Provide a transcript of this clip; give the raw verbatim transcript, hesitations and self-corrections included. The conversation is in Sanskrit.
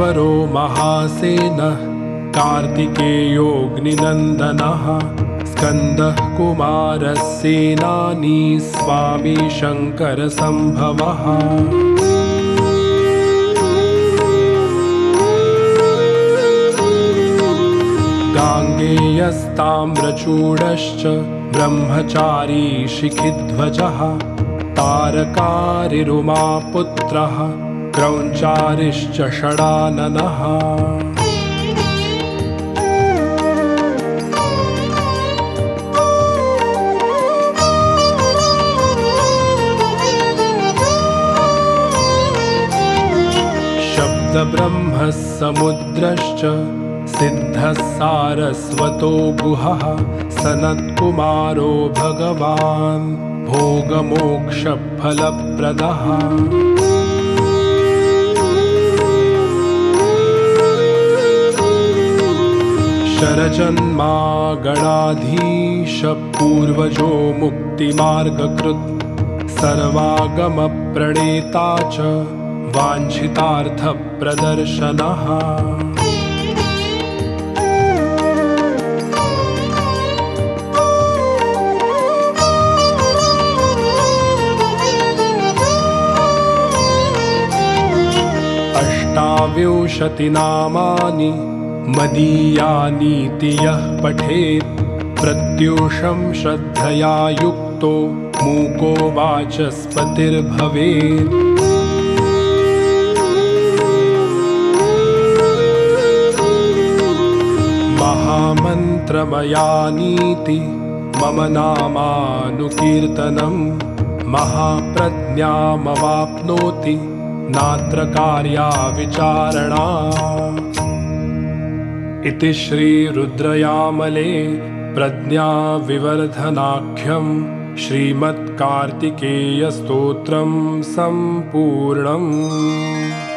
ईश्वरो महासेनः कार्तिकेयोऽग्निनन्दनः स्कन्दः कुमारस्सेनानी स्वामी शङ्करसम्भवः गाङ्गेयस्ताम्रचूडश्च ब्रह्मचारी शिखिध्वजः तारकारिरुमापुत्रः क्रौञ्चारिश्च षडाननः शब्दब्रह्मः समुद्रश्च सिद्धः सारस्वतो गुहः सनत्कुमारो भगवान् भोगमोक्षफलप्रदः शरजन्मा गणाधीश पूर्वजो मुक्तिमार्गकृत् सर्वागमप्रणेता च वाञ्छितार्थप्रदर्शनः अष्टाविंशतिनामानि मदीयानीति यः पठेत् प्रत्यूषं श्रद्धया युक्तो मूको वाचस्पतिर्भवेत् महामन्त्रमयानीति मम नामानुकीर्तनं महाप्रज्ञामवाप्नोति नात्र कार्या विचारणा। इति श्रीरुद्रयामले प्रज्ञाविवर्धनाख्यं श्रीमत्कार्तिकेयस्तोत्रं सम्पूर्णम्।